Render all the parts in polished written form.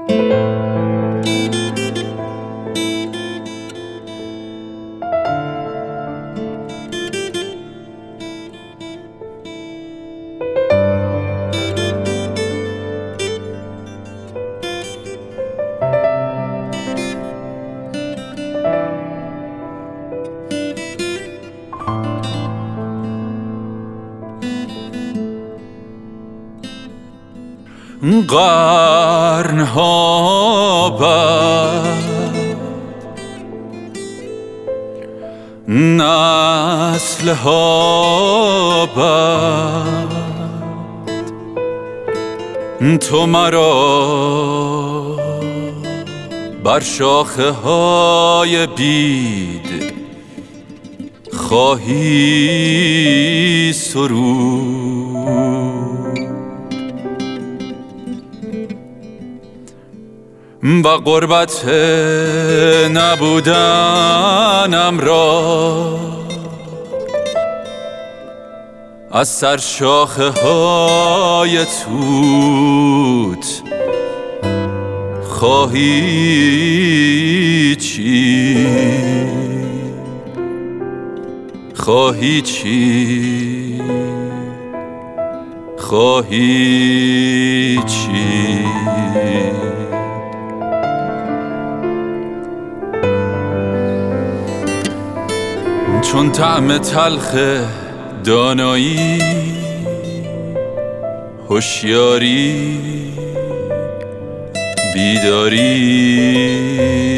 قرنها بعد نسلها بعد تو مرا بر شاخه های بید خواهی سرود و غربت نبودنم را از سر شاخه های توت خواهی چید خواهی چید چون طعم تلخ دانایی هوشیاری بیداری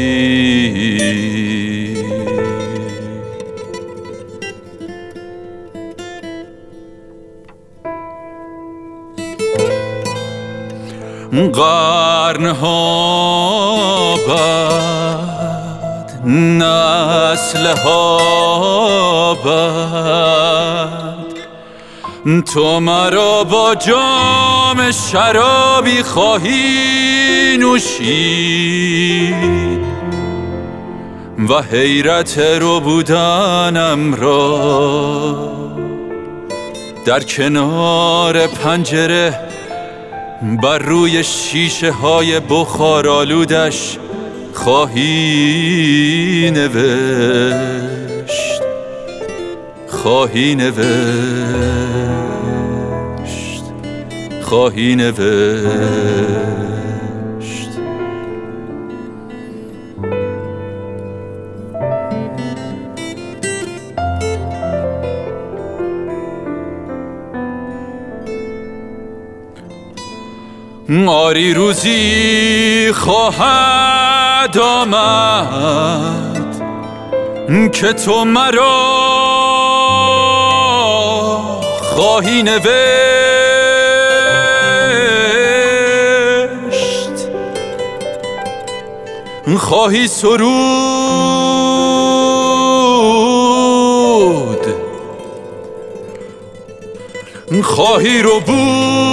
قرنها بعد نسلها بعد تو مرا با جام شرابی خواهی نوشید و حیرت رو بودنم را در کنار پنجره بر روی شیشه های بخارآلودش خواهی نوشت خواهی نوشت آری روزی خواهد آمد که تو مرا خواهی نوشت خواهی سرود خواهی ربود